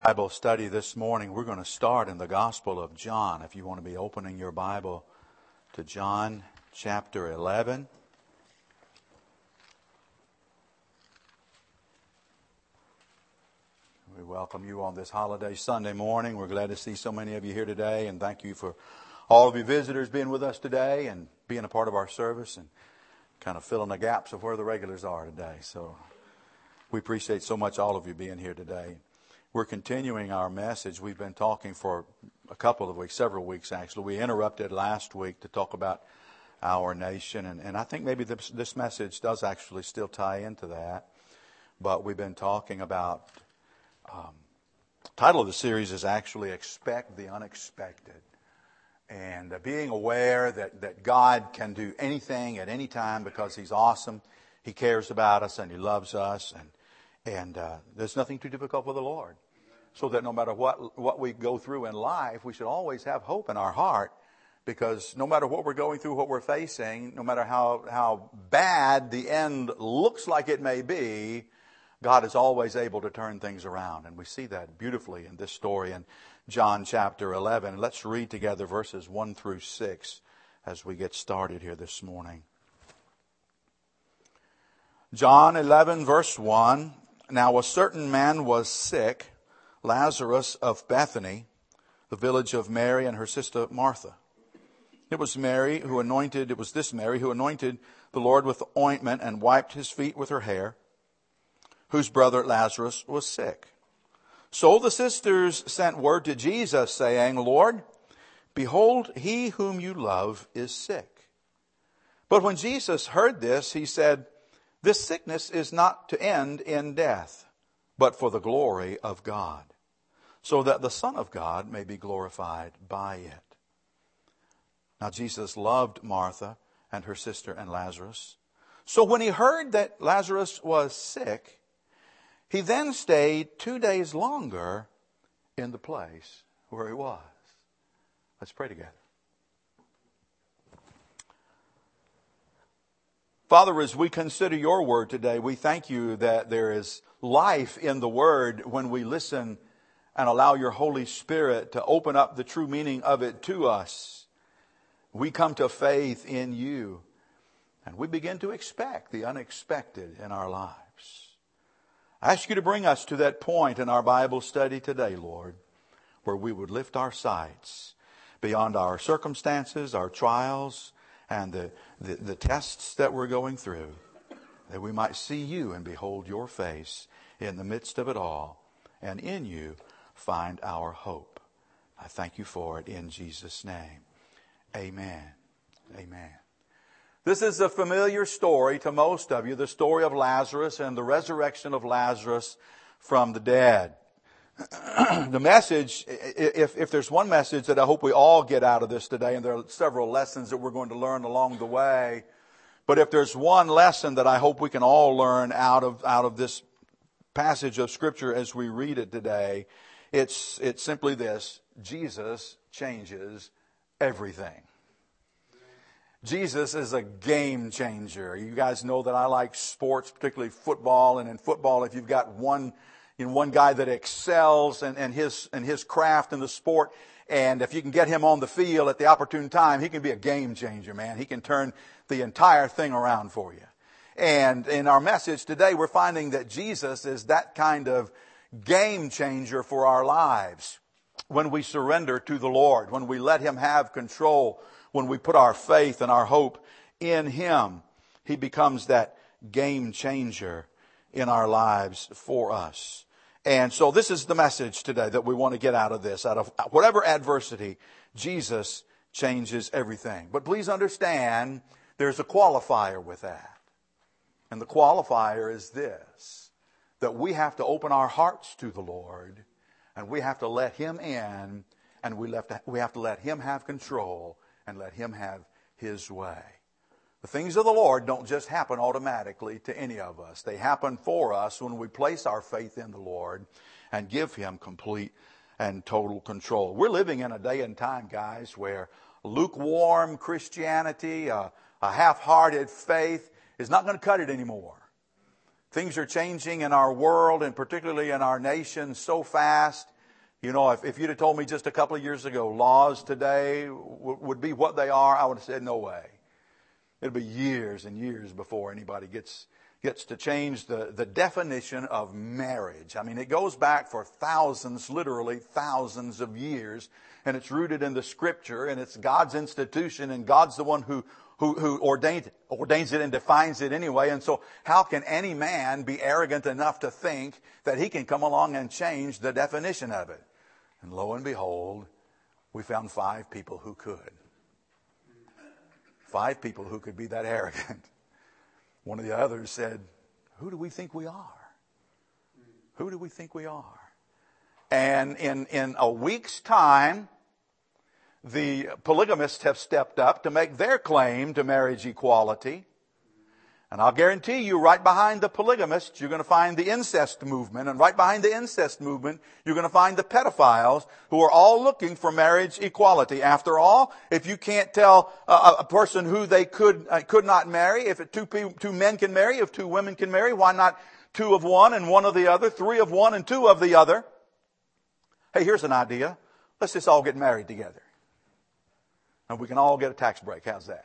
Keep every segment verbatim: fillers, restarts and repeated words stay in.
Bible study this morning. We're going to start in the Gospel of John. If you want to be opening your Bible to John chapter eleven. We welcome you on this holiday Sunday morning. We're glad to see so many of you here today, and thank you for all of you visitors being with us today and being a part of our service and kind of filling the gaps of where the regulars are today. So we appreciate so much all of you being here today. We're continuing our message. We've been talking for a couple of weeks, several weeks actually. We interrupted last week to talk about our nation, and, and I think maybe this, this message does actually still tie into that. But we've been talking about, um, the title of the series is actually Expect the Unexpected. And uh, being aware that, that God can do anything at any time because He's awesome. He cares about us and He loves us, and And uh, there's nothing too difficult for the Lord. So that no matter what what we go through in life, we should always have hope in our heart. Because no matter what we're going through, what we're facing, no matter how, how bad the end looks like it may be, God is always able to turn things around. And we see that beautifully in this story in John chapter eleven. Let's read together verses one through six as we get started here this morning. John eleven verse one. Now a certain man was sick, Lazarus of Bethany, the village of Mary and her sister Martha. It was Mary who anointed, it was this Mary who anointed the Lord with ointment and wiped His feet with her hair, whose brother Lazarus was sick. So the sisters sent word to Jesus saying, Lord, behold, he whom you love is sick. But when Jesus heard this, He said, this sickness is not to end in death, but for the glory of God, so that the Son of God may be glorified by it. Now Jesus loved Martha and her sister and Lazarus. So when He heard that Lazarus was sick, He then stayed two days longer in the place where he was. Let's pray together. Father, as we consider Your Word today, we thank You that there is life in the Word when we listen and allow Your Holy Spirit to open up the true meaning of it to us. We come to faith in You, and we begin to expect the unexpected in our lives. I ask You to bring us to that point in our Bible study today, Lord, where we would lift our sights beyond our circumstances, our trials, and the, the, the tests that we're going through, that we might see You and behold Your face in the midst of it all, and in You find our hope. I thank You for it in Jesus' name. Amen. Amen. This is a familiar story to most of you, the story of Lazarus and the resurrection of Lazarus from the dead. The message, if, if there's one message that I hope we all get out of this today, and there are several lessons that we're going to learn along the way, but if there's one lesson that I hope we can all learn out of, out of this passage of Scripture as we read it today, it's, it's simply this: Jesus changes everything. Jesus is a game changer. You guys know that I like sports, particularly football, and in football, if you've got one You know, one guy that excels in, in his in his craft in the sport, and if you can get him on the field at the opportune time, he can be a game changer, man. He can turn the entire thing around for you. And in our message today, we're finding that Jesus is that kind of game changer for our lives. When we surrender to the Lord, when we let Him have control, when we put our faith and our hope in Him, He becomes that game changer in our lives for us. And so this is the message today that we want to get out of this. Out of whatever adversity, Jesus changes everything. But please understand, there's a qualifier with that. And the qualifier is this: that we have to open our hearts to the Lord, and we have to let Him in, and we have to, we have to let Him have control and let Him have His way. The things of the Lord don't just happen automatically to any of us. They happen for us when we place our faith in the Lord and give Him complete and total control. We're living in a day and time, guys, where lukewarm Christianity, a, a half-hearted faith is not going to cut it anymore. Things are changing in our world and particularly in our nation so fast. You know, if, if you'd have told me just a couple of years ago, laws today w- would be what they are, I would have said, no way. It'll be years and years before anybody gets gets to change the, the definition of marriage. I mean, it goes back for thousands, literally thousands of years, and it's rooted in the Scripture, and it's God's institution, and God's the one who who, who ordained, ordains it and defines it anyway. And so how can any man be arrogant enough to think that he can come along and change the definition of it? And lo and behold, we found five people who could. Five people who could be that arrogant. One of the others said, who do we think we are? Who do we think we are? And in, in a week's time, the polygamists have stepped up to make their claim to marriage equality. And I'll guarantee you, right behind the polygamists, you're going to find the incest movement. And right behind the incest movement, you're going to find the pedophiles who are all looking for marriage equality. After all, if you can't tell a, a person who they could uh, could not marry, if it, two, two men can marry, if two women can marry, why not two of one and one of the other, three of one and two of the other? Hey, here's an idea. Let's just all get married together. And we can all get a tax break. How's that?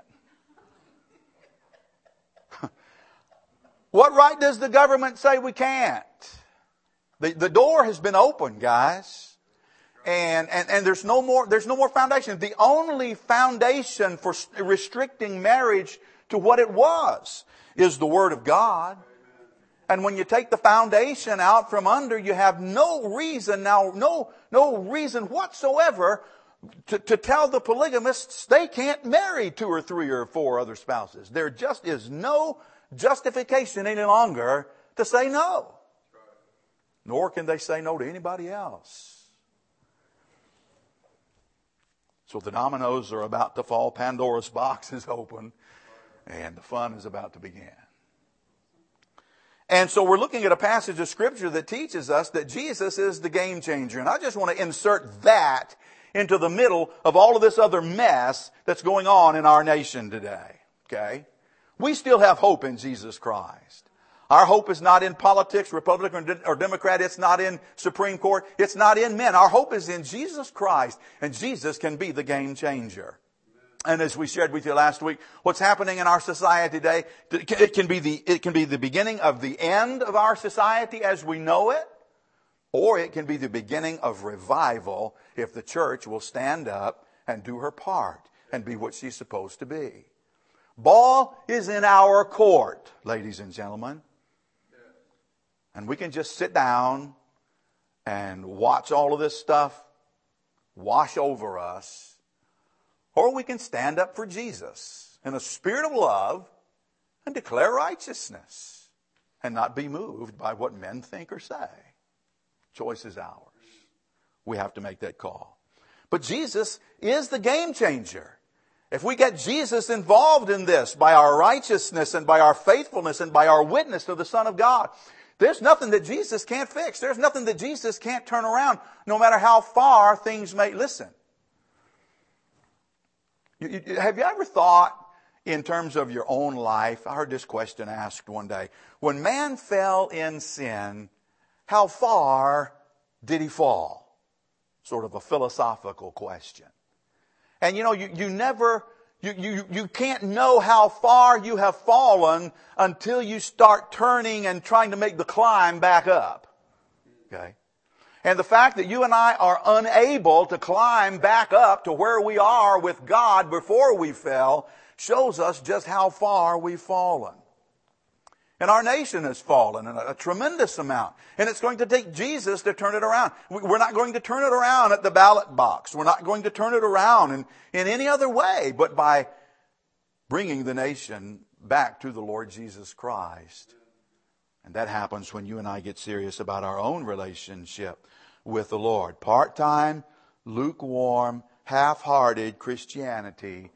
What right does the government say we can't? The, the door has been opened, guys. And, and, and there's no more, there's no more foundation. The only foundation for restricting marriage to what it was is the Word of God. And when you take the foundation out from under, you have no reason now, no, no reason whatsoever to, to tell the polygamists they can't marry two or three or four other spouses. There just is no justification any longer to say no. Nor can they say no to anybody else. So the dominoes are about to fall. Pandora's box is open. And the fun is about to begin. And so we're looking at a passage of Scripture that teaches us that Jesus is the game changer. And I just want to insert that into the middle of all of this other mess that's going on in our nation today. Okay? We still have hope in Jesus Christ. Our hope is not in politics, Republican or Democrat. It's not in Supreme Court. It's not in men. Our hope is in Jesus Christ. And Jesus can be the game changer. And as we shared with you last week, what's happening in our society today, it can be the, it can be the beginning of the end of our society as we know it, or it can be the beginning of revival if the church will stand up and do her part and be what she's supposed to be. Ball is in our court, ladies and gentlemen. And we can just sit down and watch all of this stuff wash over us. Or we can stand up for Jesus in a spirit of love and declare righteousness and not be moved by what men think or say. Choice is ours. We have to make that call. But Jesus is the game changer. If we get Jesus involved in this by our righteousness and by our faithfulness and by our witness to the Son of God, there's nothing that Jesus can't fix. There's nothing that Jesus can't turn around, no matter how far things may listen. You, you, have you ever thought in terms of your own life? I heard this question asked one day. When man fell in sin, how far did he fall? Sort of a philosophical question. And you know, you, you never, you, you, you can't know how far you have fallen until you start turning and trying to make the climb back up. Okay? And the fact that you and I are unable to climb back up to where we are with God before we fell shows us just how far we've fallen. And our nation has fallen in a, a tremendous amount. And it's going to take Jesus to turn it around. We're not going to turn it around at the ballot box. We're not going to turn it around in, in any other way but by bringing the nation back to the Lord Jesus Christ. And that happens when you and I get serious about our own relationship with the Lord. Part-time, lukewarm, half-hearted Christianity.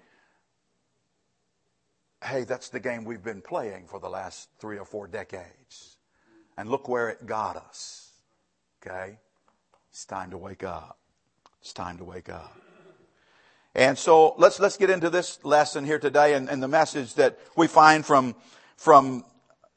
Hey, that's the game we've been playing for the last three or four decades. And look where it got us. Okay? It's time to wake up. It's time to wake up. And so let's let's get into this lesson here today and, and the message that we find from, from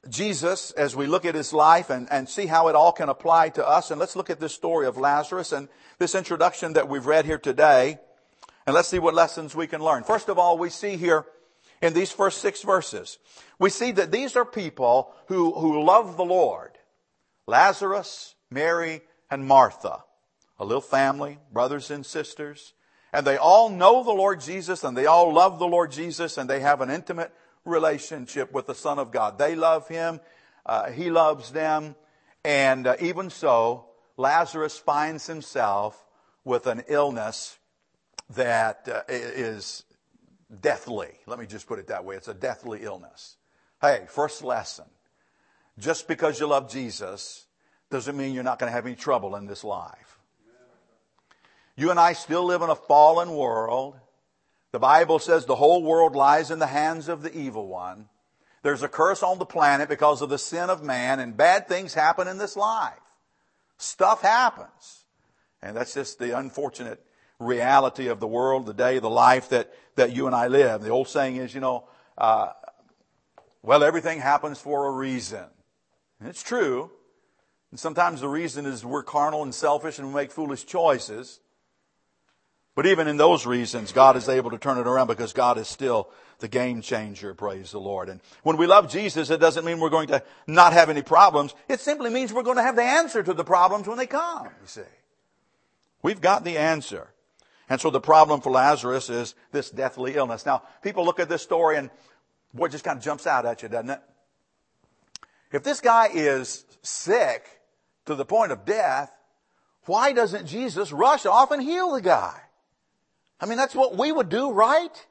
Jesus as we look at his life and, and see how it all can apply to us. And let's look at this story of Lazarus and this introduction that we've read here today. And let's see what lessons we can learn. First of all, we see here in these first six verses, we see that these are people who, who love the Lord. Lazarus, Mary, and Martha. A little family, brothers and sisters. And they all know the Lord Jesus and they all love the Lord Jesus and they have an intimate relationship with the Son of God. They love Him. Uh, he loves them. And uh, even so, Lazarus finds himself with an illness that uh, is deathly. Let me just put it that way. It's a deathly illness. Hey, first lesson. Just because you love Jesus doesn't mean you're not going to have any trouble in this life. You and I still live in a fallen world. The Bible says the whole world lies in the hands of the evil one. There's a curse on the planet because of the sin of man, and bad things happen in this life. Stuff happens. And that's just the unfortunate reality of the world, the day, the life that, that you and I live. The old saying is, you know, uh, well, everything happens for a reason. And it's true. And sometimes the reason is we're carnal and selfish and we make foolish choices. But even in those reasons, God is able to turn it around because God is still the game changer, praise the Lord. And when we love Jesus, it doesn't mean we're going to not have any problems. It simply means we're going to have the answer to the problems when they come, you see. We've got the answer. And so the problem for Lazarus is this deathly illness. Now, people look at this story and, boy, it just kind of jumps out at you, doesn't it? If this guy is sick to the point of death, why doesn't Jesus rush off and heal the guy? I mean, that's what we would do, right?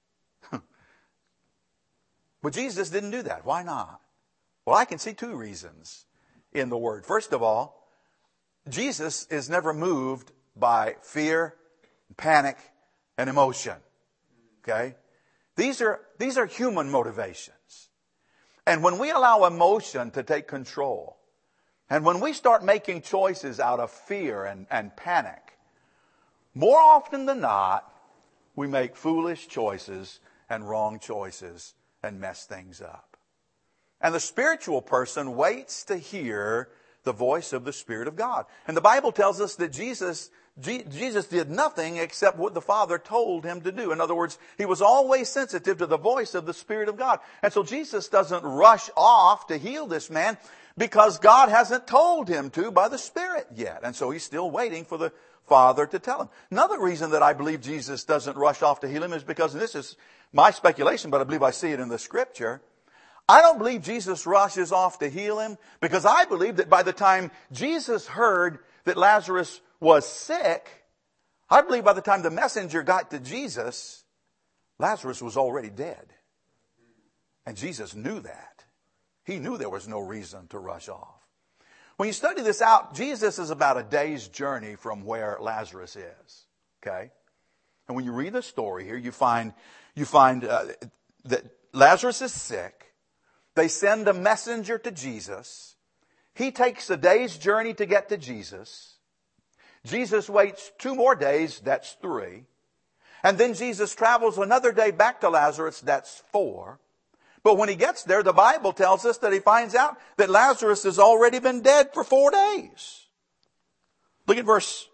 But Jesus didn't do that. Why not? Well, I can see two reasons in the Word. First of all, Jesus is never moved by fear, panic, and emotion. Okay? These are, these are human motivations. And when we allow emotion to take control, and when we start making choices out of fear and, and panic, more often than not, we make foolish choices and wrong choices and mess things up. And the spiritual person waits to hear the voice of the Spirit of God. And the Bible tells us that Jesus, G- Jesus did nothing except what the Father told him to do. In other words, he was always sensitive to the voice of the Spirit of God. And so Jesus doesn't rush off to heal this man because God hasn't told him to by the Spirit yet. And so he's still waiting for the Father to tell him. Another reason that I believe Jesus doesn't rush off to heal him is because, and this is my speculation, but I believe I see it in the Scripture. I don't believe Jesus rushes off to heal him because I believe that by the time Jesus heard that Lazarus was sick, I believe by the time the messenger got to Jesus, Lazarus was already dead. And Jesus knew that. He knew there was no reason to rush off. When you study this out, Jesus is about a day's journey from where Lazarus is. Okay? And when you read the story here, you find, you find uh, that Lazarus is sick. They send a messenger to Jesus. He takes a day's journey to get to Jesus. Jesus waits two more days, that's three. And then Jesus travels another day back to Lazarus, that's four. But when he gets there, the Bible tells us that he finds out that Lazarus has already been dead for four days. Look at verse,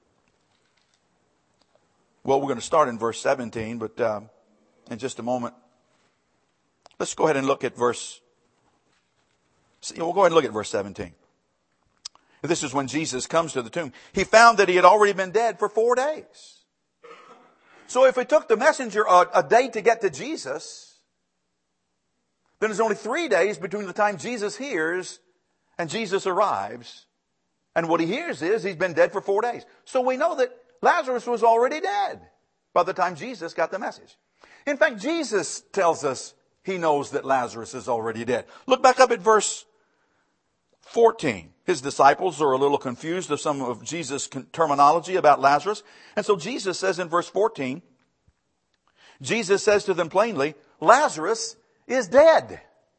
well, we're going to start in verse seventeen, but um, in just a moment. Let's go ahead and look at verse, we'll go ahead and look at verse seventeen. This is when Jesus comes to the tomb. He found that he had already been dead for four days. So if it took the messenger a, a day to get to Jesus, then there's only three days between the time Jesus hears and Jesus arrives. And what he hears is he's been dead for four days. So we know that Lazarus was already dead by the time Jesus got the message. In fact, Jesus tells us he knows that Lazarus is already dead. Look back up at verse fourteen. His disciples are a little confused of some of Jesus' terminology about Lazarus. And so Jesus says in verse fourteen, Jesus says to them plainly, Lazarus is dead.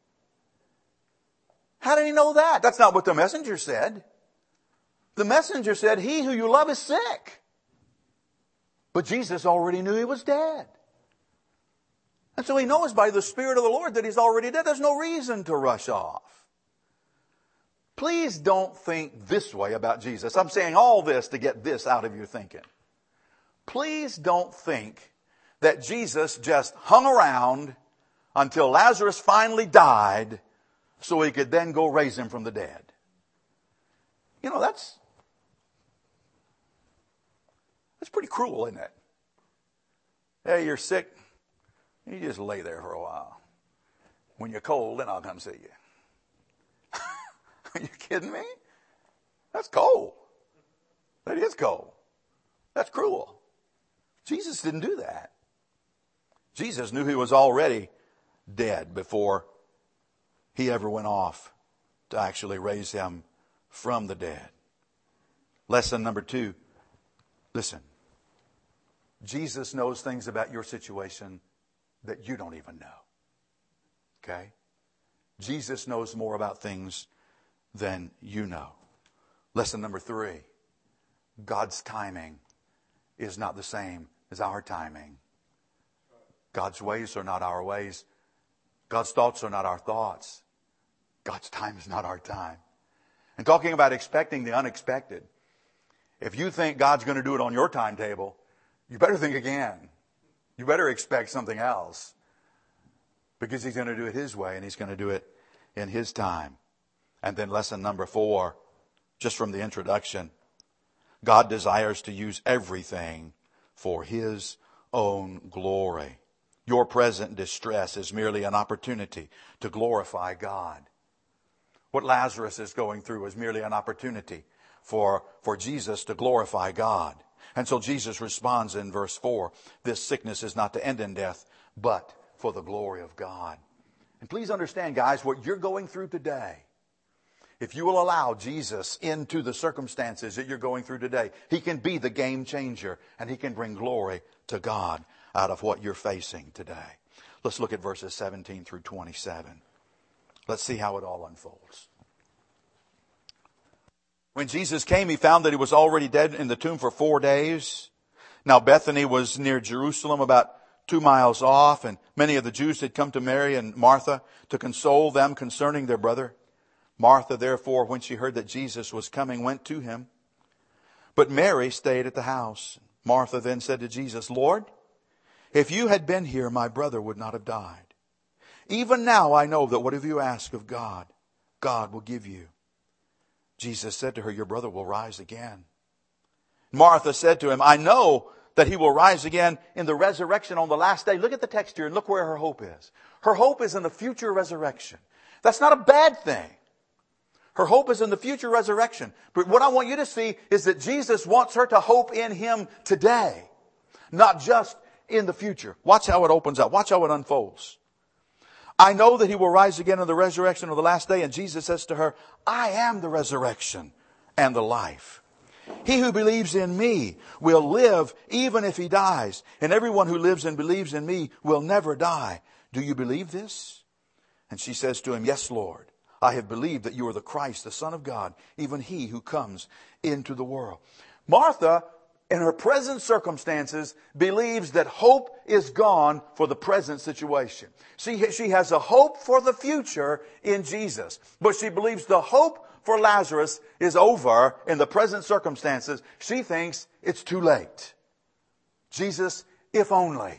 How did he know that? That's not what the messenger said. The messenger said, he who you love is sick. But Jesus already knew he was dead. And so he knows by the Spirit of the Lord that he's already dead. There's no reason to rush off. Please don't think this way about Jesus. I'm saying all this to get this out of your thinking. Please don't think that Jesus just hung around until Lazarus finally died so he could then go raise him from the dead. You know, that's, that's pretty cruel, isn't it? Hey, you're sick. You just lay there for a while. When you're cold, then I'll come see you. Are you kidding me? That's cold. That is cold. That's cruel. Jesus didn't do that. Jesus knew he was already dead before he ever went off to actually raise him from the dead. Lesson number two. Listen. Jesus knows things about your situation that you don't even know. Okay? Jesus knows more about things than you know. Lesson number three. God's timing is not the same as our timing. God's ways are not our ways. God's thoughts are not our thoughts. God's time is not our time. And talking about expecting the unexpected, if you think God's going to do it on your timetable, you better think again. You better expect something else. Because he's going to do it his way and he's going to do it in his time. And then lesson number four, just from the introduction, God desires to use everything for his own glory. Your present distress is merely an opportunity to glorify God. What Lazarus is going through is merely an opportunity for, for Jesus to glorify God. And so Jesus responds in verse four, this sickness is not to end in death, but for the glory of God. And please understand, guys, what you're going through today, if you will allow Jesus into the circumstances that you're going through today, he can be the game changer and he can bring glory to God out of what you're facing today. Let's look at verses seventeen through twenty-seven. Let's see how it all unfolds. When Jesus came, he found that he was already dead in the tomb for four days. Now Bethany was near Jerusalem, about two miles off, and many of the Jews had come to Mary and Martha to console them concerning their brother. Martha, therefore, when she heard that Jesus was coming, went to him. But Mary stayed at the house. Martha then said to Jesus, Lord, if you had been here, my brother would not have died. Even now I know that whatever you ask of God, God will give you. Jesus said to her, your brother will rise again. Martha said to him, I know that he will rise again in the resurrection on the last day. Look at the text here and look where her hope is. Her hope is in the future resurrection. That's not a bad thing. Her hope is in the future resurrection. But what I want you to see is that Jesus wants her to hope in him today, not just in the future. Watch how it opens up. Watch how it unfolds. I know that he will rise again in the resurrection of the last day. And Jesus says to her, I am the resurrection and the life. He who believes in me will live even if he dies. And everyone who lives and believes in me will never die. Do you believe this? And she says to him, yes, Lord. I have believed that you are the Christ, the Son of God, even he who comes into the world. Martha, in her present circumstances, believes that hope is gone for the present situation. She, she has a hope for the future in Jesus. But she believes the hope for Lazarus is over in the present circumstances. She thinks it's too late. Jesus, if only.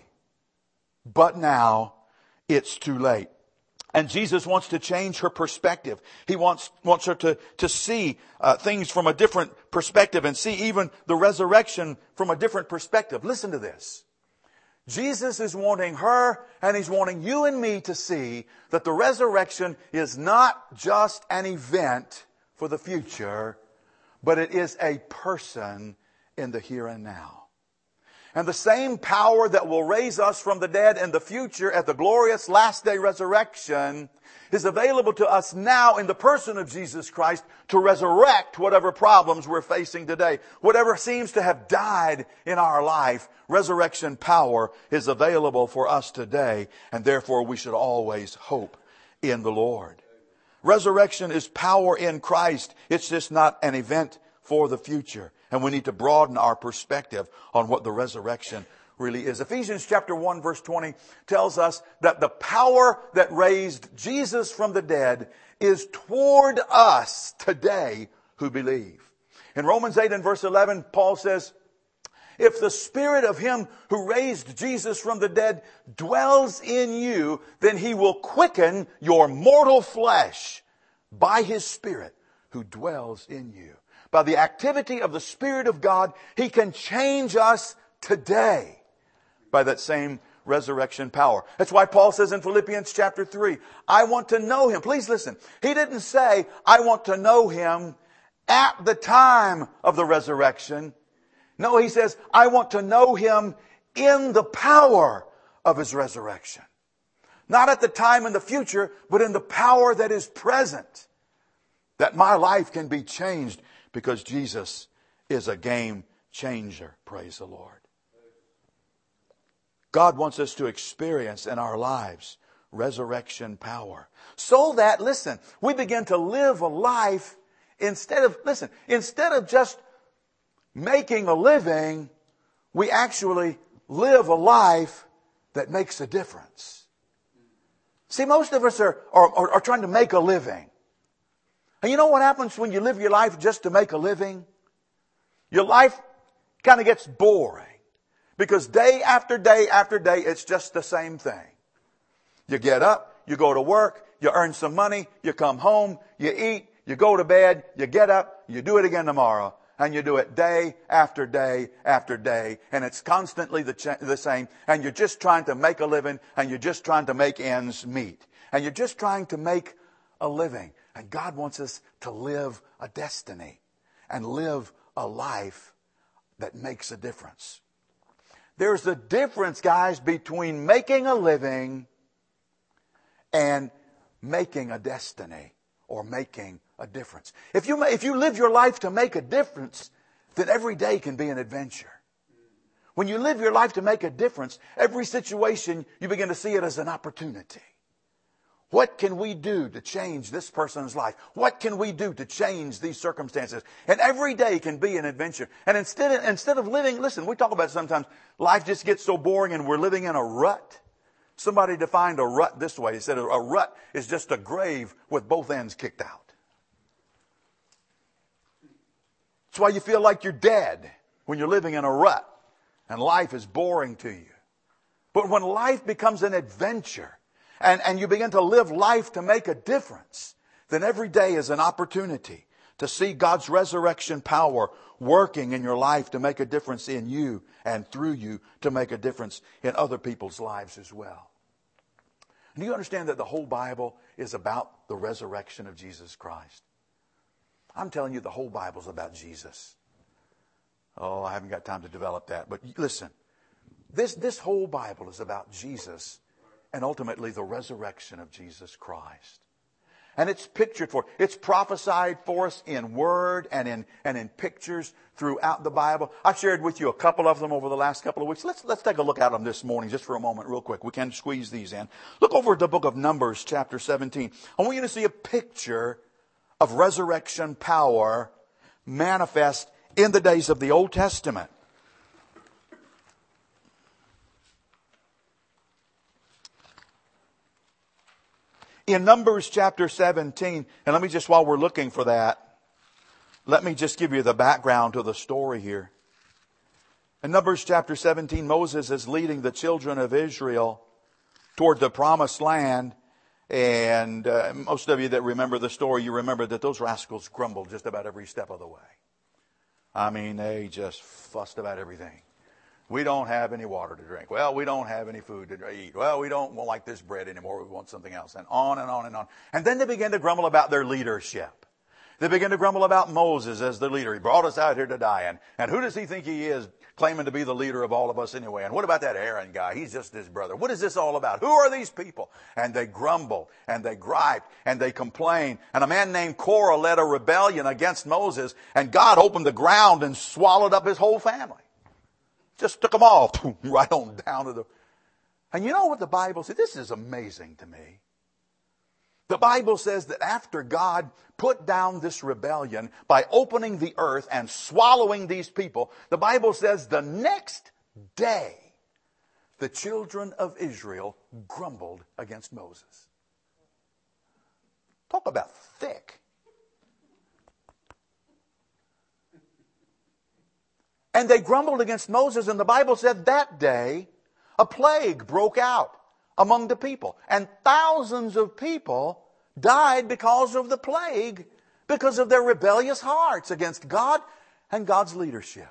But now it's too late. And Jesus wants to change her perspective. He wants, wants her to, to see uh, things from a different perspective and see even the resurrection from a different perspective. Listen to this. Jesus is wanting her and he's wanting you and me to see that the resurrection is not just an event for the future, but it is a person in the here and now. And the same power that will raise us from the dead in the future at the glorious last day resurrection is available to us now in the person of Jesus Christ to resurrect whatever problems we're facing today. Whatever seems to have died in our life, resurrection power is available for us today, and therefore we should always hope in the Lord. Resurrection is power in Christ. It's just not an event for the future. And we need to broaden our perspective on what the resurrection really is. Ephesians chapter one verse twenty tells us that the power that raised Jesus from the dead is toward us today who believe. In Romans eight and verse eleven, Paul says, if the Spirit of Him who raised Jesus from the dead dwells in you, then He will quicken your mortal flesh by His Spirit who dwells in you. By the activity of the Spirit of God, He can change us today by that same resurrection power. That's why Paul says in Philippians chapter three, I want to know Him. Please listen. He didn't say, I want to know Him at the time of the resurrection. No, he says, I want to know Him in the power of His resurrection. Not at the time in the future, but in the power that is present. That my life can be changed because Jesus is a game changer. Praise the Lord. God wants us to experience in our lives resurrection power. So that, listen, we begin to live a life instead of, listen, instead of just making a living, we actually live a life that makes a difference. See, most of us are, are, are, are trying to make a living. And you know what happens when you live your life just to make a living? Your life kind of gets boring. Because day after day after day, it's just the same thing. You get up, you go to work, you earn some money, you come home, you eat, you go to bed, you get up, you do it again tomorrow. And you do it day after day after day. And it's constantly the, ch- the same. And you're just trying to make a living. And you're just trying to make ends meet. And you're just trying to make a living. And God wants us to live a destiny. And live a life that makes a difference. There's a difference, guys, between making a living and making a destiny. Or making a difference. If you, if you live your life to make a difference, then every day can be an adventure. When you live your life to make a difference, every situation, you begin to see it as an opportunity. What can we do to change this person's life? What can we do to change these circumstances? And every day can be an adventure. And instead of, instead of living, listen, we talk about sometimes life just gets so boring and we're living in a rut. Somebody defined a rut this way. He said a rut is just a grave with both ends kicked out. That's why you feel like you're dead when you're living in a rut and life is boring to you. But when life becomes an adventure and, and you begin to live life to make a difference, then every day is an opportunity to see God's resurrection power working in your life to make a difference in you and through you to make a difference in other people's lives as well. And do you understand that the whole Bible is about the resurrection of Jesus Christ? I'm telling you, the whole Bible is about Jesus. Oh, I haven't got time to develop that. But listen, this, this whole Bible is about Jesus and ultimately the resurrection of Jesus Christ. And it's pictured for, it's prophesied for us in word and in, and in pictures throughout the Bible. I've shared with you a couple of them over the last couple of weeks. Let's, let's take a look at them this morning just for a moment real quick. We can squeeze these in. Look over at the book of Numbers chapter seventeen. I want you to see a picture of resurrection power manifest in the days of the Old Testament. In Numbers chapter seventeen, and let me just, while we're looking for that, let me just give you the background to the story here. In Numbers chapter seventeen, Moses is leading the children of Israel toward the promised land. And uh, most of you that remember the story, you remember that those rascals grumbled just about every step of the way. I mean, they just fussed about everything. We don't have any water to drink. Well, we don't have any food to eat. Well, we don't like this bread anymore. We want something else. And on and on and on. And then they began to grumble about their leadership. They began to grumble about Moses as the leader. He brought us out here to die. And, and who does he think he is, claiming to be the leader of all of us anyway? And what about that Aaron guy? He's just his brother. What is this all about? Who are these people? And they grumbled and they griped and they complained. And a man named Korah led a rebellion against Moses. And God opened the ground and swallowed up his whole family. Just took them all right on down to the... And you know what the Bible says? This is amazing to me. The Bible says that after God put down this rebellion by opening the earth and swallowing these people, the Bible says the next day the children of Israel grumbled against Moses. Talk about thick. And they grumbled against Moses, and the Bible said that day a plague broke out among the people. And thousands of people died because of the plague, because of their rebellious hearts against God and God's leadership.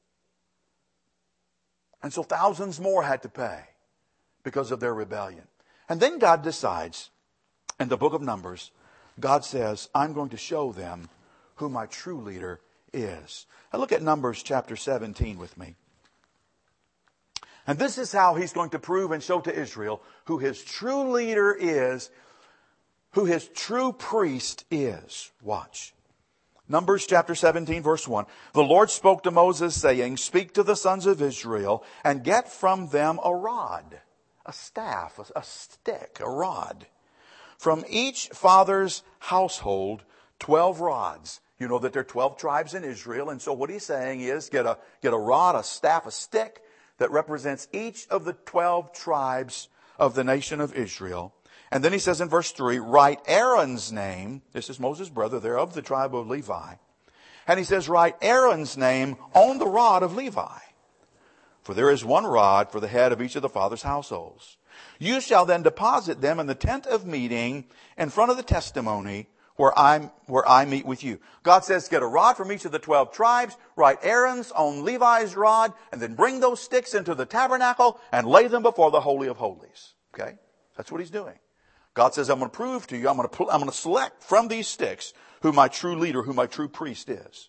And so thousands more had to pay because of their rebellion. And then God decides, in the book of Numbers, God says, I'm going to show them who my true leader is. Now look at Numbers chapter seventeen with me. And this is how he's going to prove and show to Israel who his true leader is, who his true priest is. Watch. Numbers chapter seventeen, verse one. The Lord spoke to Moses, saying, speak to the sons of Israel, and get from them a rod, a staff, a, a stick, a rod. From each father's household, twelve rods. You know that there are twelve tribes in Israel, and so what he's saying is get a, get a rod, a staff, a stick that represents each of the twelve tribes of the nation of Israel. And then he says in verse three, write Aaron's name. This is Moses' brother. They're of the tribe of Levi. And he says, write Aaron's name on the rod of Levi. For there is one rod for the head of each of the father's households. You shall then deposit them in the tent of meeting in front of the testimony where I where I meet with you. God says, get a rod from each of the twelve tribes, write Aaron's on Levi's rod, and then bring those sticks into the tabernacle and lay them before the Holy of Holies. Okay? That's what he's doing. God says, I'm going to prove to you, I'm going to, I'm going to select from these sticks who my true leader, who my true priest is.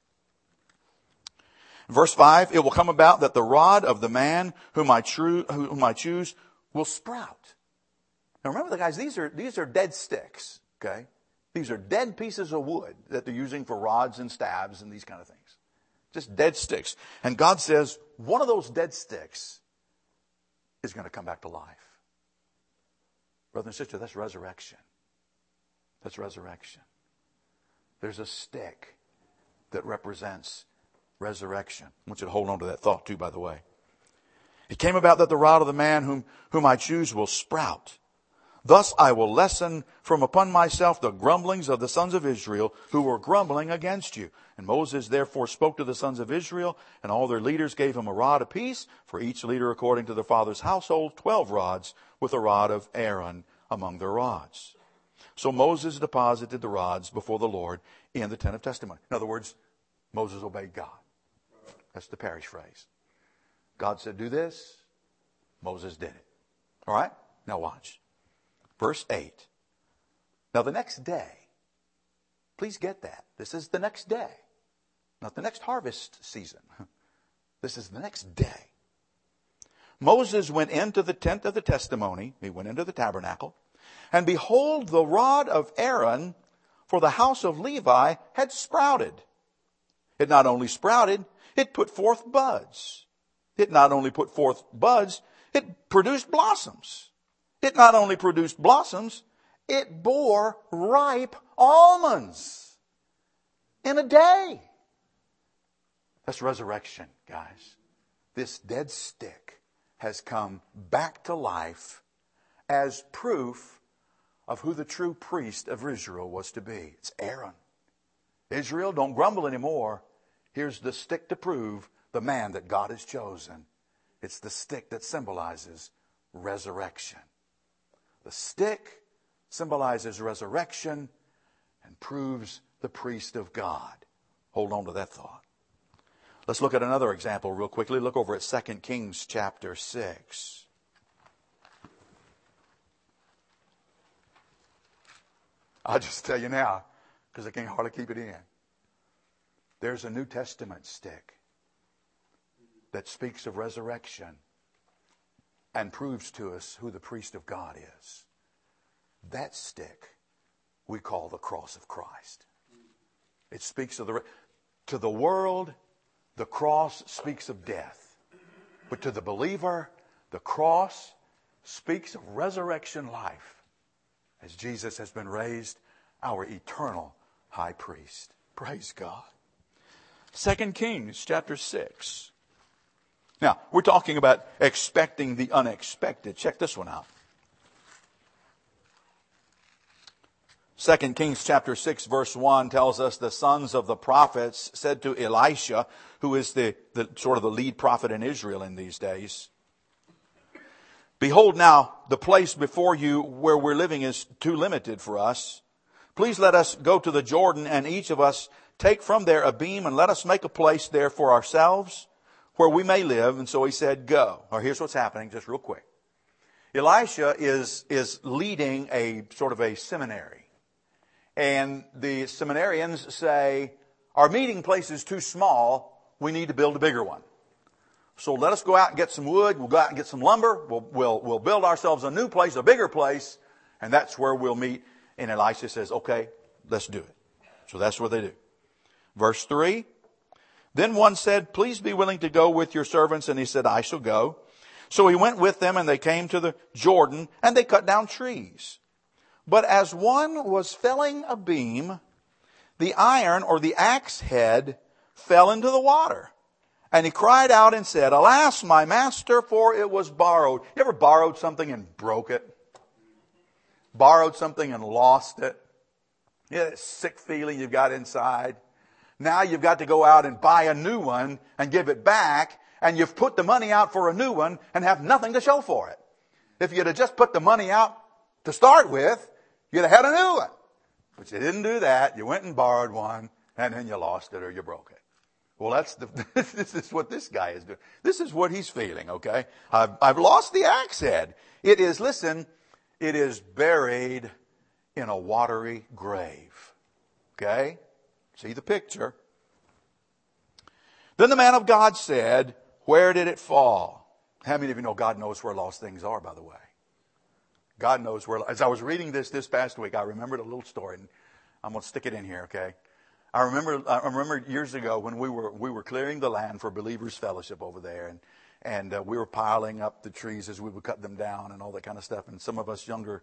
Verse five, it will come about that the rod of the man whom I, true, whom I choose will sprout. Now remember, the guys, these are, these are dead sticks. Okay? These are dead pieces of wood that they're using for rods and staves and these kind of things. Just dead sticks. And God says, one of those dead sticks is going to come back to life. Brother and sister, that's resurrection. That's resurrection. There's a stick that represents resurrection. I want you to hold on to that thought too, by the way. It came about that the rod of the man whom, whom I choose will sprout. Thus I will lessen from upon myself the grumblings of the sons of Israel who were grumbling against you. And Moses therefore spoke to the sons of Israel, and all their leaders gave him a rod apiece, for each leader according to their father's household, twelve rods, with a rod of Aaron among their rods. So Moses deposited the rods before the Lord in the tent of testimony. In other words, Moses obeyed God. That's the parish phrase. God said, do this. Moses did it. All right? Now watch. Verse eight. Now the next day, please get that. This is the next day. Not the next harvest season. This is the next day. Moses went into the tent of the testimony. He went into the tabernacle. And behold, the rod of Aaron for the house of Levi had sprouted. It not only sprouted, it put forth buds. It not only put forth buds, it produced blossoms. It not only produced blossoms, it bore ripe almonds in a day. That's resurrection, guys. This dead stick has come back to life as proof of who the true priest of Israel was to be. It's Aaron. Israel, don't grumble anymore. Here's the stick to prove the man that God has chosen. It's the stick that symbolizes resurrection. The stick symbolizes resurrection and proves the priest of God. Hold on to that thought. Let's look at another example real quickly. Look over at Second Kings chapter six. I'll just tell you now, because I can't hardly keep it in. There's a New Testament stick that speaks of resurrection and proves to us who the priest of God is. That stick we call the cross of Christ. It speaks of the... To the world, the cross speaks of death. But to the believer, the cross speaks of resurrection life, as Jesus has been raised our eternal high priest. Praise God. Second Kings chapter six. Now, we're talking about expecting the unexpected. Check this one out. Second Kings chapter six verse one tells us the sons of the prophets said to Elisha, who is the, the sort of the lead prophet in Israel in these days, "Behold now, the place before you where we're living is too limited for us. Please let us go to the Jordan and each of us take from there a beam and let us make a place there for ourselves where we may live." And so he said, go. Or here's what's happening, just real quick. Elisha is, is leading a sort of a seminary. And the seminarians say, our meeting place is too small. We need to build a bigger one. So let us go out and get some wood. We'll go out and get some lumber. We'll, we'll, we'll build ourselves a new place, a bigger place. And that's where we'll meet. And Elisha says, okay, let's do it. So that's what they do. Verse three. Then one said, please be willing to go with your servants. And he said, I shall go. So he went with them and they came to the Jordan and they cut down trees. But as one was felling a beam, the iron or the axe head fell into the water. And he cried out and said, alas, my master, for it was borrowed. You ever borrowed something and broke it? Borrowed something and lost it? Yeah, that sick feeling you've got inside. Now you've got to go out and buy a new one and give it back. And you've put the money out for a new one and have nothing to show for it. If you'd have just put the money out to start with, you'd have had a new one. But you didn't do that. You went and borrowed one, and then you lost it or you broke it. Well, that's the, this is what this guy is doing. This is what he's feeling, okay? I've, I've lost the axe head. It is, listen, it is buried in a watery grave. Okay? See the picture. Then the man of God said, where did it fall? How many of you know God knows where lost things are, by the way? God knows where. As I was reading this this past week, I remembered a little story, and I'm going to stick it in here, okay? I remember, I remember years ago when we were we were clearing the land for Believers Fellowship over there, and and uh, we were piling up the trees as we would cut them down and all that kind of stuff. And some of us younger,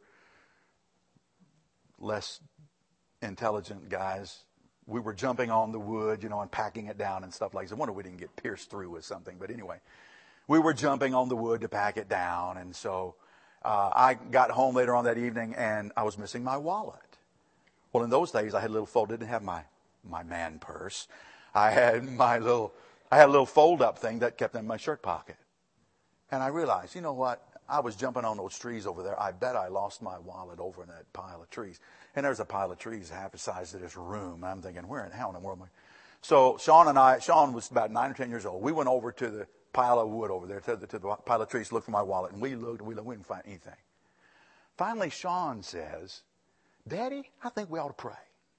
less intelligent guys, we were jumping on the wood, you know, and packing it down and stuff like that. I wonder we didn't get pierced through with something, but anyway, we were jumping on the wood to pack it down, and so. Uh, I got home later on that evening and I was missing my wallet. Well, in those days I had a little fold, didn't have my, my man purse. I had my little, I had a little fold up thing that kept in my shirt pocket. And I realized, you know what? I was jumping on those trees over there. I bet I lost my wallet over in that pile of trees. And there's a pile of trees half the size of this room. I'm thinking, where in hell in the world am I? So Sean and I, Sean was about nine or ten years old. We went over to the pile of wood over there, to the, to the pile of trees, looked for my wallet, and we looked, and we, looked, we didn't find anything. Finally, Sean says, Daddy, I think we ought to pray.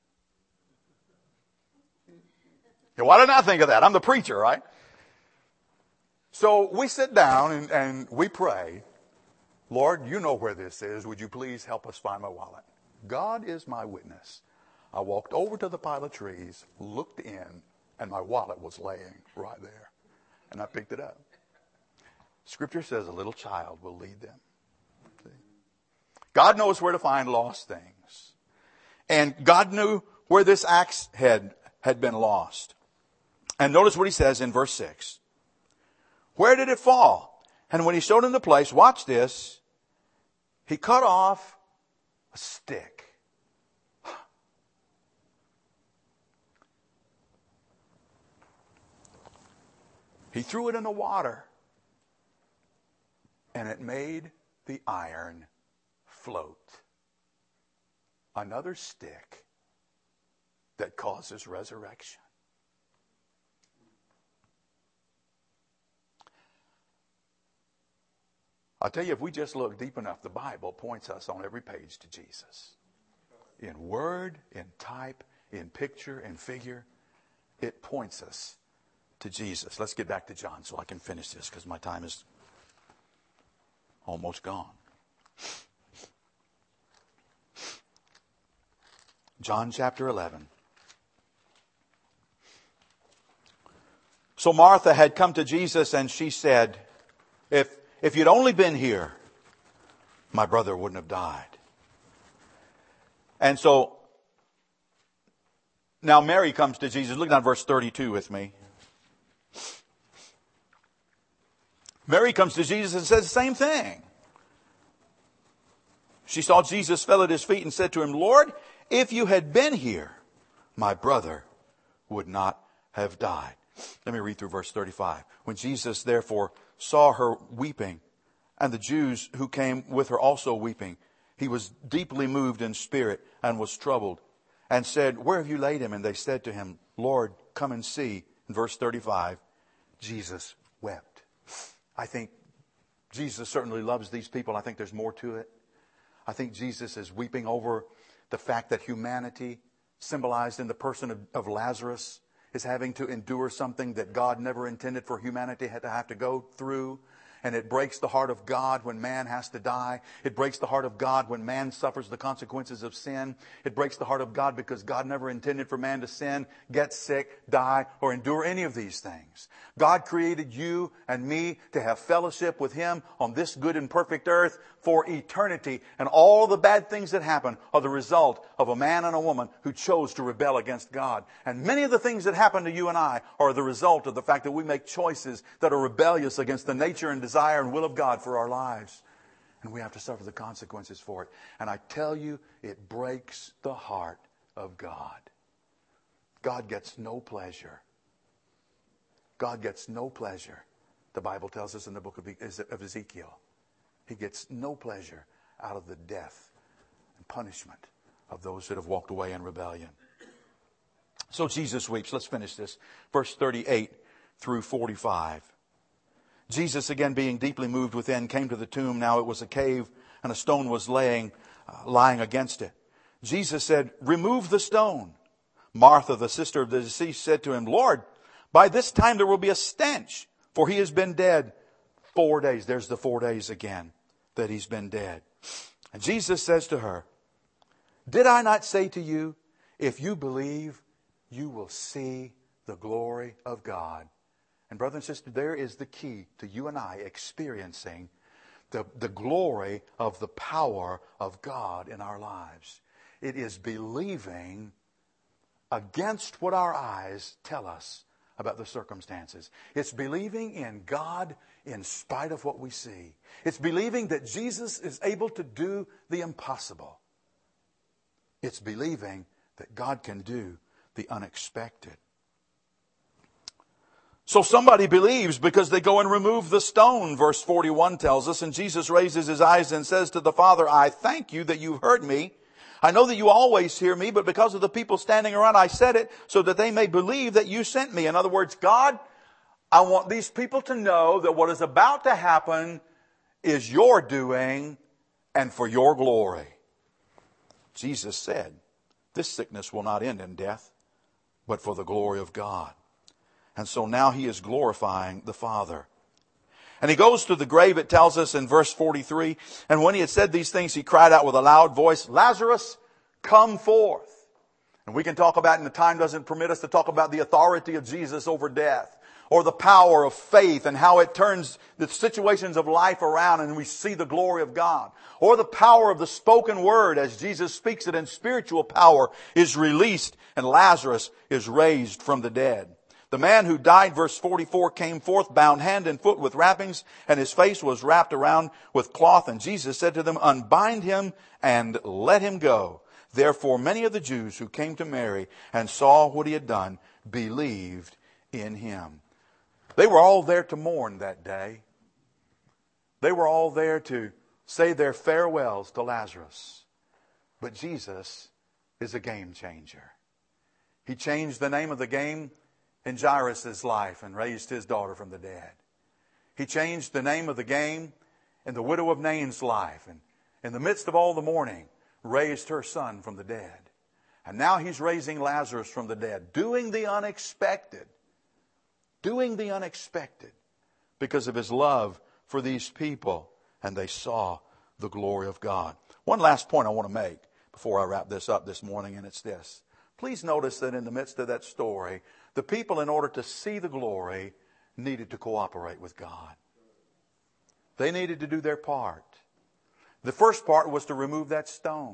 Now, why didn't I think of that? I'm the preacher, right? So we sit down and, and we pray, Lord, you know where this is. Would you please help us find my wallet? God is my witness. I walked over to the pile of trees, looked in, and my wallet was laying right there. And I picked it up. Scripture says a little child will lead them. See? God knows where to find lost things. And God knew where this axe head had been lost. And notice what he says in verse six. Where did it fall? And when he showed him the place, watch this, he cut off a stick. He threw it in the water, and it made the iron float. Another stick that causes resurrection. I'll tell you, if we just look deep enough, the Bible points us on every page to Jesus. In word, in type, in picture, in figure, it points us to Jesus. Let's get back to John so I can finish this because my time is almost gone. John chapter eleven. So Martha had come to Jesus and she said, if, if you'd only been here, my brother wouldn't have died. And so now Mary comes to Jesus. Look at verse thirty-two with me. Mary comes to Jesus and says the same thing. She saw Jesus, fell at his feet and said to him, Lord, if you had been here, my brother would not have died. Let me read through verse thirty-five. When Jesus therefore saw her weeping, and the Jews who came with her also weeping, he was deeply moved in spirit and was troubled, and said, where have you laid him? And they said to him, Lord, come and see. In verse thirty-five, Jesus wept. I think Jesus certainly loves these people. I think there's more to it. I think Jesus is weeping over the fact that humanity, symbolized in the person of, of Lazarus, is having to endure something that God never intended for humanity to have to go through. And it breaks the heart of God when man has to die. It breaks the heart of God when man suffers the consequences of sin. It breaks the heart of God because God never intended for man to sin, get sick, die, or endure any of these things. God created you and me to have fellowship with Him on this good and perfect earth for eternity. And all the bad things that happen are the result of a man and a woman who chose to rebel against God. And many of the things that happen to you and I are the result of the fact that we make choices that are rebellious against the nature and desire and will of God for our lives. And we have to suffer the consequences for it. And I tell you, it breaks the heart of God. God gets no pleasure. God gets no pleasure. The Bible tells us in the book of Ezekiel. He gets no pleasure out of the death and punishment of those that have walked away in rebellion. So Jesus weeps. Let's finish this. Verse thirty-eight through forty-five. Jesus, again being deeply moved within, came to the tomb. Now it was a cave, and a stone was laying, uh, lying against it. Jesus said, remove the stone. Martha, the sister of the deceased, said to him, Lord, by this time there will be a stench, for he has been dead four days. There's the four days again that he's been dead. And Jesus says to her, did I not say to you, if you believe, you will see the glory of God? And brother and sister, there is the key to you and I experiencing the, the glory of the power of God in our lives. It is believing against what our eyes tell us about the circumstances. It's believing in God in spite of what we see. It's believing that Jesus is able to do the impossible. It's believing that God can do the unexpected. So somebody believes because they go and remove the stone, verse forty-one tells us. And Jesus raises his eyes and says to the Father, I thank you that you've heard me. I know that you always hear me, but because of the people standing around, I said it so that they may believe that you sent me. In other words, God, I want these people to know that what is about to happen is your doing and for your glory. Jesus said, this sickness will not end in death, but for the glory of God. And so now he is glorifying the Father. And he goes to the grave, it tells us in verse forty-three. And when he had said these things, he cried out with a loud voice, Lazarus, come forth. And we can talk about, and the time doesn't permit us to talk about the authority of Jesus over death, or the power of faith and how it turns the situations of life around and we see the glory of God. Or the power of the spoken word as Jesus speaks it and spiritual power is released and Lazarus is raised from the dead. The man who died, verse forty-four, came forth bound hand and foot with wrappings, and his face was wrapped around with cloth. And Jesus said to them, unbind him and let him go. Therefore many of the Jews who came to Mary and saw what he had done believed in him. They were all there to mourn that day. They were all there to say their farewells to Lazarus. But Jesus is a game changer. He changed the name of the game in Jairus' life and raised his daughter from the dead. He changed the name of the game in the widow of Nain's life, and in the midst of all the mourning, raised her son from the dead. And now he's raising Lazarus from the dead, doing the unexpected, doing the unexpected because of his love for these people, and they saw the glory of God. One last point I want to make before I wrap this up this morning, and it's this. Please notice that in the midst of that story, the people, in order to see the glory, needed to cooperate with God. They needed to do their part. The first part was to remove that stone.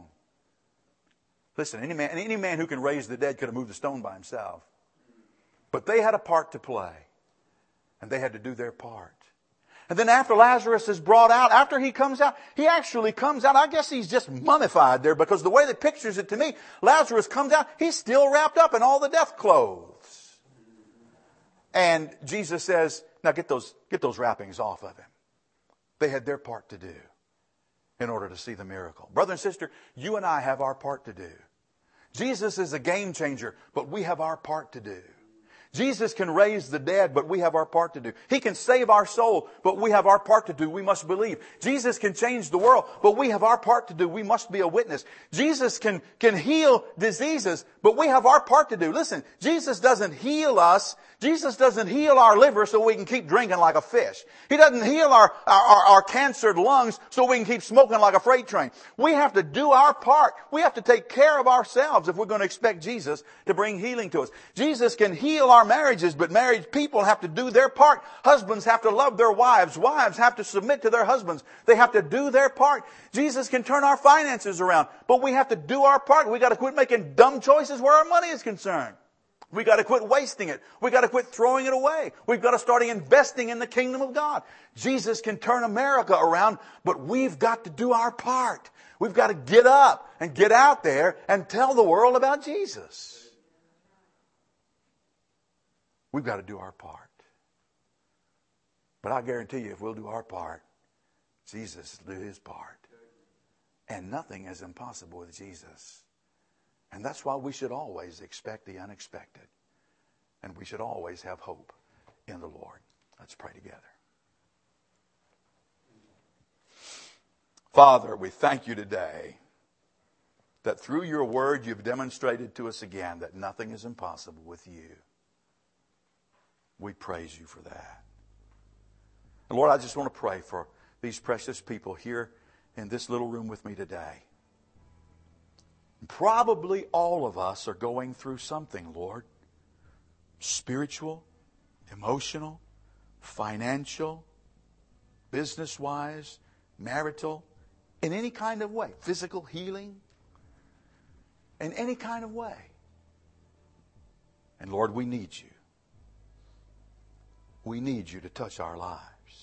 Listen, any man, any man who can raise the dead could have moved the stone by himself. But they had a part to play, and they had to do their part. And then after Lazarus is brought out, after he comes out, he actually comes out. I guess he's just mummified there because the way the pictures it to me, Lazarus comes out, he's still wrapped up in all the death clothes. And Jesus says, now get those, get those wrappings off of him. They had their part to do in order to see the miracle. Brother and sister, you and I have our part to do. Jesus is a game changer, but we have our part to do. Jesus can raise the dead, but we have our part to do. He can save our soul, but we have our part to do. We must believe. Jesus can change the world, but we have our part to do. We must be a witness. Jesus can, can heal diseases, but we have our part to do. Listen, Jesus doesn't heal us. Jesus doesn't heal our liver so we can keep drinking like a fish. He doesn't heal our, our, our, our cancered lungs so we can keep smoking like a freight train. We have to do our part. We have to take care of ourselves if we're going to expect Jesus to bring healing to us. Jesus can heal our marriages, but married people have to do their part. Husbands have to love their wives. Wives have to submit to their husbands. They have to do their part. Jesus can turn our finances around, but we have to do our part. We got to quit making dumb choices where our money is concerned. We got to quit wasting it. We got to quit throwing it away. We've got to start investing in the kingdom of God. Jesus can turn America around, but we've got to do our part. We've got to get up and get out there and tell the world about Jesus. We've got to do our part. But I guarantee you, if we'll do our part, Jesus will do his part. And nothing is impossible with Jesus. And that's why we should always expect the unexpected. And we should always have hope in the Lord. Let's pray together. Father, we thank you today that through your word you've demonstrated to us again that nothing is impossible with you. We praise you for that. And Lord, I just want to pray for these precious people here in this little room with me today. Probably all of us are going through something, Lord. Spiritual, emotional, financial, business-wise, marital, in any kind of way. Physical healing, in any kind of way. And Lord, we need you. We need you to touch our lives.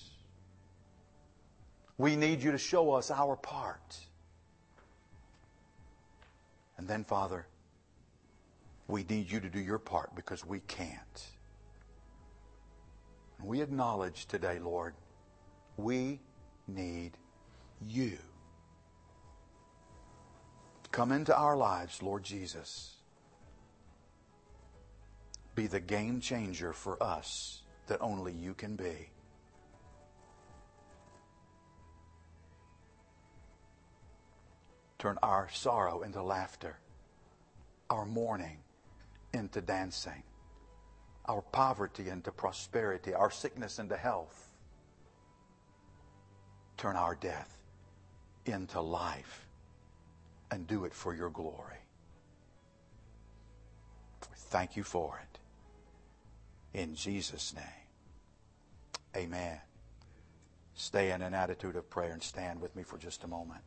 We need you to show us our part. And then, Father, we need you to do your part because we can't. And we acknowledge today, Lord, we need you. Come into our lives, Lord Jesus. Be the game changer for us that only you can be. Turn our sorrow into laughter, our mourning into dancing, our poverty into prosperity, our sickness into health. Turn our death into life and do it for your glory. We thank you for it. In Jesus' name, amen. Stay in an attitude of prayer and stand with me for just a moment.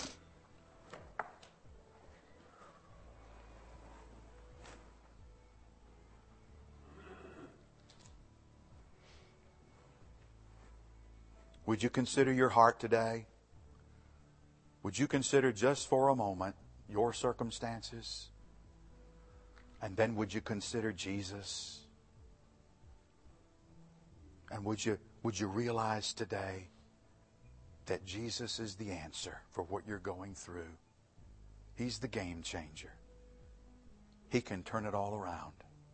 Would you consider your heart today? Would you consider just for a moment your circumstances? And then would you consider Jesus? And would you, would you realize today that Jesus is the answer for what you're going through? He's the game changer. He can turn it all around.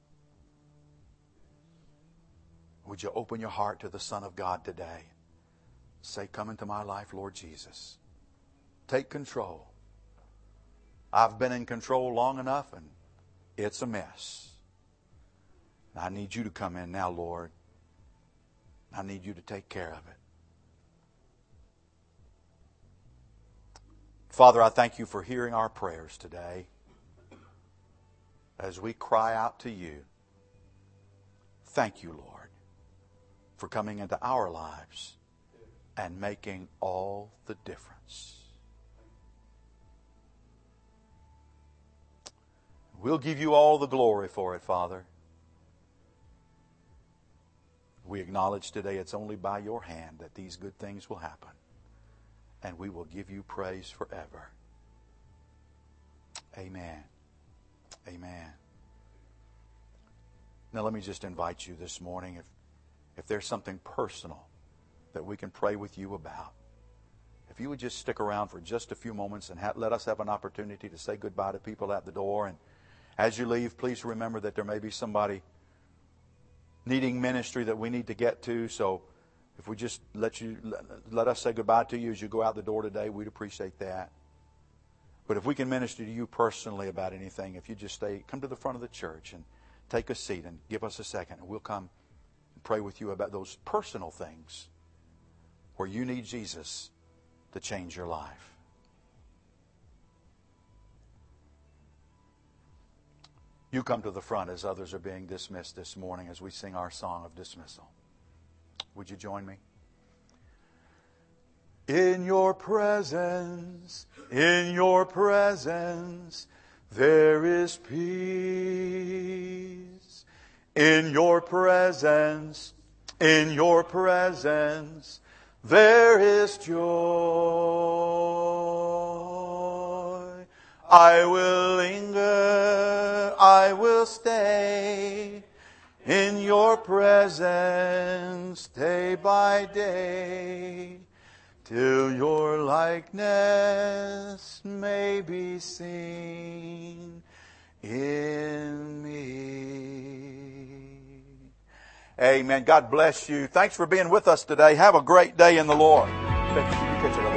Would you open your heart to the Son of God today? Say, come into my life, Lord Jesus. Take control. I've been in control long enough and it's a mess. I need you to come in now, Lord. I need you to take care of it. Father, I thank you for hearing our prayers today as we cry out to you. Thank you, Lord, for coming into our lives and making all the difference. We'll give you all the glory for it, Father. We acknowledge today it's only by your hand that these good things will happen. And we will give you praise forever. Amen. Amen. Now let me just invite you this morning, if, if there's something personal that we can pray with you about, if you would just stick around for just a few moments and ha- let us have an opportunity to say goodbye to people at the door. And as you leave, please remember that there may be somebody needing ministry that we need to get to. So if we just let you let, let us say goodbye to you as you go out the door today, we'd appreciate that. But if we can minister to you personally about anything, if you just stay, come to the front of the church and take a seat and give us a second, and we'll come and pray with you about those personal things where you need Jesus to change your life. You come to the front as others are being dismissed this morning as we sing our song of dismissal. Would you join me? In your presence, in your presence, there is peace. In your presence, in your presence, there is joy. I will linger, I will stay in your presence day by day, till your likeness may be seen in me. Amen. God bless you. Thanks for being with us today. Have a great day in the Lord. Thank you.